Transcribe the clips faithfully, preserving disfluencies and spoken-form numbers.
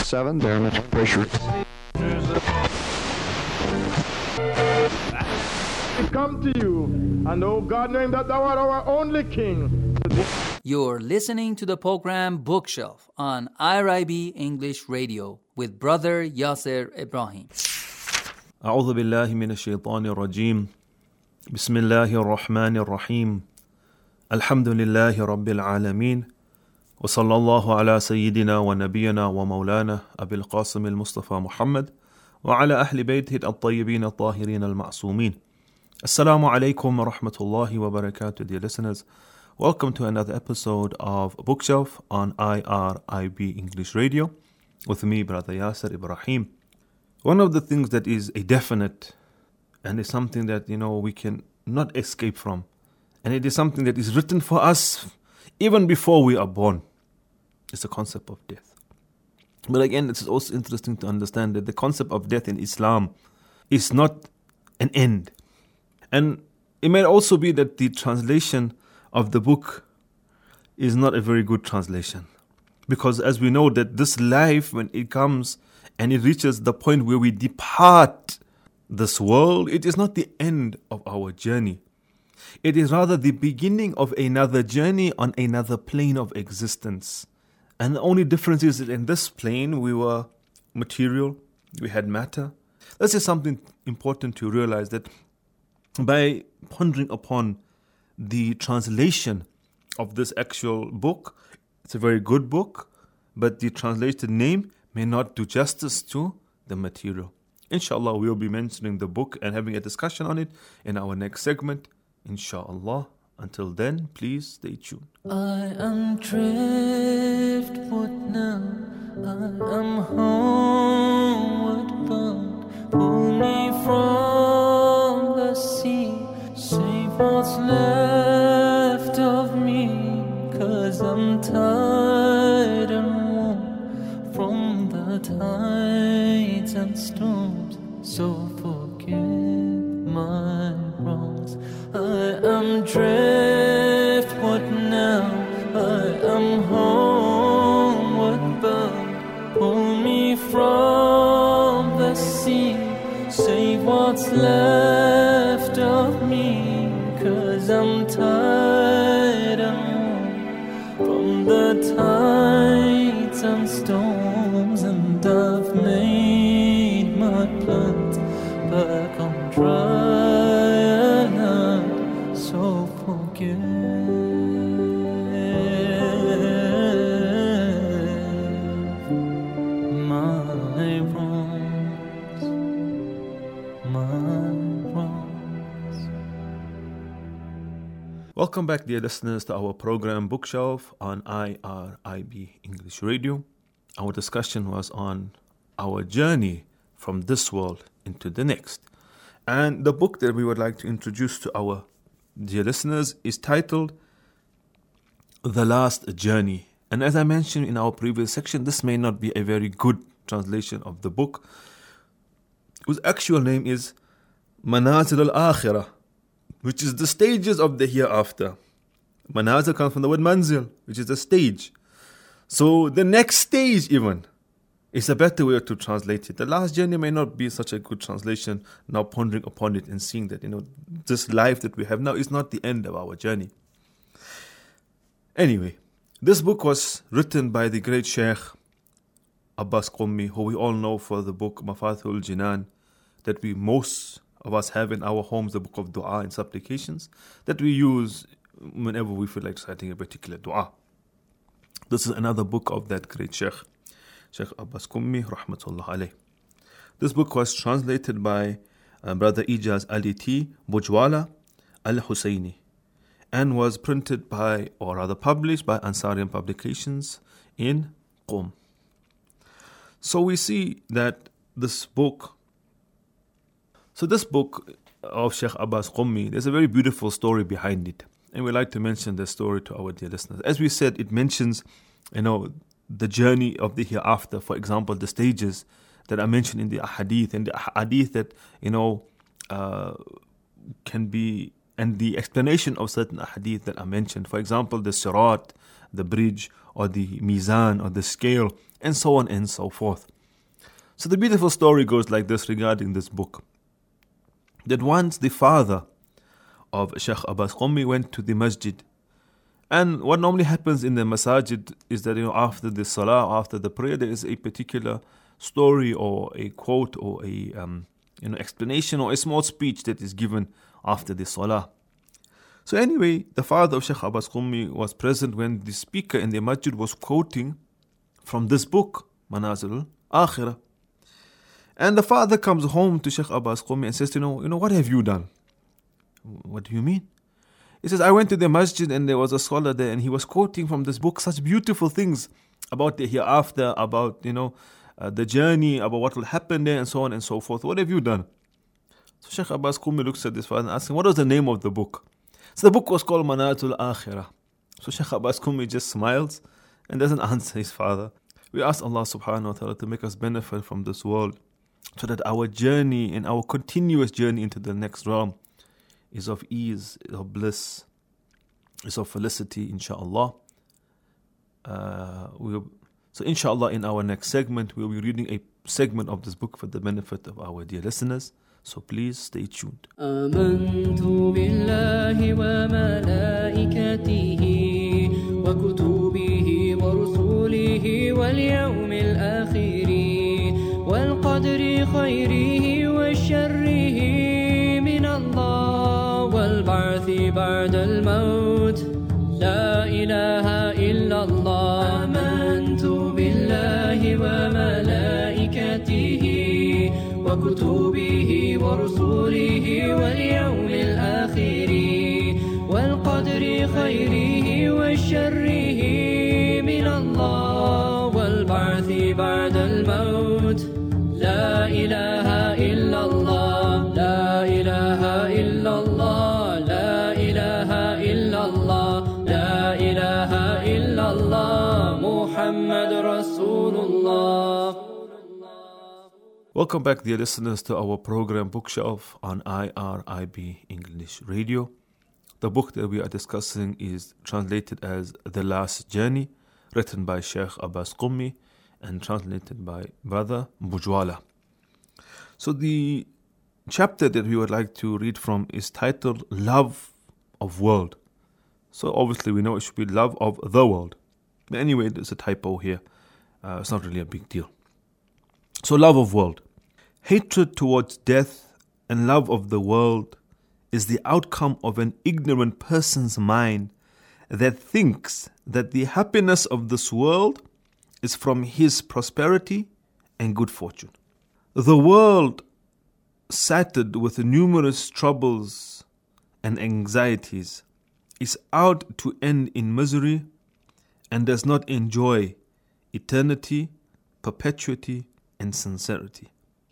seven, there, Mister Pressure. We come to you, and oh God, knowing that thou art our only King. You're listening to the program Bookshelf on I R I B English Radio with Brother Yasser Ibrahim. أعوذ بالله من الشيطان الرجيم بسم الله الرحمن الرحيم الحمد لله رب العالمين وصلى الله على سيدنا ونبينا ومولانا أبي القاسم المصطفى محمد وعلى أهل بيته الطيبين الطاهرين المعصومين. Assalamu alaikum wa rahmatullahi wa barakatuh, dear listeners. Welcome to another episode of Bookshelf on I R I B English Radio with me, Brother Yasser Ibrahim. One of the things that is a definite and is something that, you know, we can not escape from, and it is something that is written for us even before we are born, is the concept of death. But again, it's also interesting to understand that the concept of death in Islam is not an end. And it may also be that the translation of the book is not a very good translation. Because as we know that this life, when it comes and it reaches the point where we depart this world, it is not the end of our journey. It is rather the beginning of another journey on another plane of existence. And the only difference is that in this plane, we were material, we had matter. This is something important to realize, that by pondering upon the translation of this actual book, it's a very good book, but the translated name may not do justice to the material. Inshallah, we'll be mentioning the book and having a discussion on it in our next segment, inshallah. Until then, please stay tuned. I am driftwood now, I am homeward bound. Pull me from the sea, save what's left of me, 'cause I'm tired and worn from the tides and storms. So forgive my wrongs. I am driftwood now, I am homeward bound. Pull me from the sea, save what's left of me, 'cause I'm tired and worn from the tides and storms, and I've made my plans back on dry land. So forgive my wrongs, my wrongs. Welcome back, dear listeners, to our program Bookshelf on I R I B English Radio. Our discussion was on our journey from this world into the next. And the book that we would like to introduce to our dear listeners is titled The Last Journey. And as I mentioned in our previous section, this may not be a very good translation of the book, whose actual name is Manazil al-Akhirah, which is the stages of the hereafter. Manazil comes from the word manzil, which is a stage. So the next stage even is a better way to translate it. The last journey may not be such a good translation, now pondering upon it and seeing that, you know, this life that we have now is not the end of our journey. Anyway, this book was written by the great Sheikh Abbas Qummi, who we all know for the book Mafathul Jinan, that we most of us have in our homes, the book of dua and supplications, that we use whenever we feel like reciting a particular dua. This is another book of that great Sheikh, Sheikh Abbas Qummi, rahmatullah alayh. This book was translated by uh, Brother Ijaz Ali T. Bujwala Al-Husayni and was printed by, or rather published by Ansarian Publications in Qum. So we see that this book, so this book of Sheikh Abbas Qummi, there's a very beautiful story behind it. And we like to mention the story to our dear listeners. As we said, it mentions, you know, the journey of the hereafter. For example, the stages that are mentioned in the ahadith, and the ahadith that, you know, uh, can be, and the explanation of certain ahadith that are mentioned. For example, the sirat, the bridge, or the mizan, or the scale and so on and so forth. So the beautiful story goes like this regarding this book. That once the father of Sheikh Abbas Qummi went to the masjid. And what normally happens in the masajid is that, you know, after the salah, after the prayer, there is a particular story or a quote or a um, you know explanation or a small speech that is given after the salah. So anyway, the father of Sheikh Abbas Qummi was present when the speaker in the masjid was quoting from this book, Manazil al-Akhirah. And the father comes home to Sheikh Abbas Qummi and says, you know, you know, what have you done? What do you mean? He says, I went to the masjid and there was a scholar there and he was quoting from this book such beautiful things about the hereafter, about, you know, uh, the journey, about what will happen there and so on and so forth. What have you done? So Sheikh Abbas Qummi looks at this father and asks him, what was the name of the book? So the book was called Manazil al-Akhirah. So Sheikh Abbas Qummi just smiles and doesn't answer his father. We ask Allah subhanahu wa ta'ala to make us benefit from this world so that our journey and our continuous journey into the next realm is of ease, is of bliss, is of felicity, inshaAllah. Uh, we'll, so inshaAllah in our next segment, we'll be reading a segment of this book for the benefit of our dear listeners. So please stay tuned. آمنت بالله وملائكته وكتبه ورسله واليوم الآخر والقدر خيره وشره من الله والبعث بعد الموت لا إله إلا الله آمنت بالله وملائكته وكتبه ورسله واليوم الآخر والقدر خيره وشره من الله والبعث بعد الموت لا إله إلا الله لا إله إلا الله لا إله إلا الله لا إله إلا الله محمد رسول الله. Welcome back, dear listeners, to our program Bookshelf on I R I B English Radio. The book that we are discussing is translated as The Last Journey, written by Sheikh Abbas Qummi and translated by Brother Bujwala. So the chapter that we would like to read from is titled Love of World. So obviously we know it should be Love of the World. But anyway, there's a typo here. Uh, it's not really a big deal. So love of world. Hatred towards death and love of the world is the outcome of an ignorant person's mind that thinks that the happiness of this world is from his prosperity and good fortune. The world, sated with numerous troubles and anxieties, is out to end in misery and does not enjoy eternity, perpetuity, and sincerity.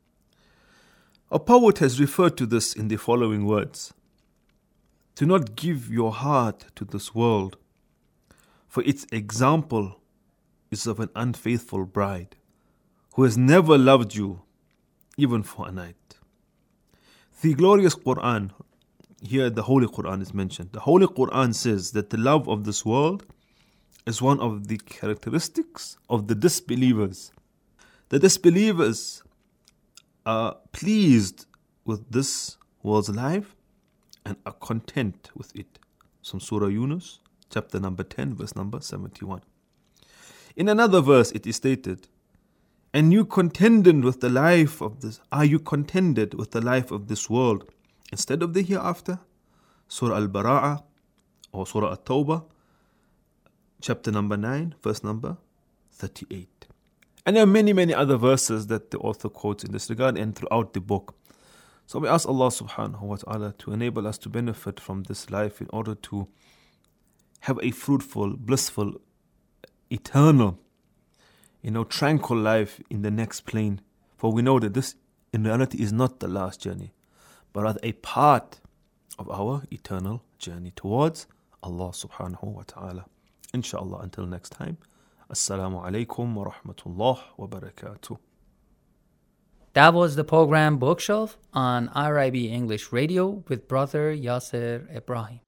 A poet has referred to this in the following words: do not give your heart to this world, for its example is of an unfaithful bride who has never loved you even for a night. The glorious Quran, here the Holy Quran is mentioned. The Holy Quran says that the love of this world is one of the characteristics of the disbelievers. The disbelievers are pleased with this world's life and are content with it. From Surah Yunus, chapter number ten, verse number seventy-one. In another verse it is stated, and you contended with the life of this, are you contented with the life of this world instead of the hereafter? Surah Al-Bara'ah or Surah At-Tawbah, chapter number nine, verse number thirty-eight. And there are many, many other verses that the author quotes in this regard and throughout the book. So we ask Allah subhanahu wa ta'ala to enable us to benefit from this life in order to have a fruitful, blissful, eternal, you know, tranquil life in the next plane. For we know that this in reality is not the last journey, but rather a part of our eternal journey towards Allah subhanahu wa ta'ala. Inshallah, until next time. Assalamu alaikum wa rahmatullah wa barakatuh. That was the program Bookshelf on I R I B English Radio with Brother Yasser Ibrahim.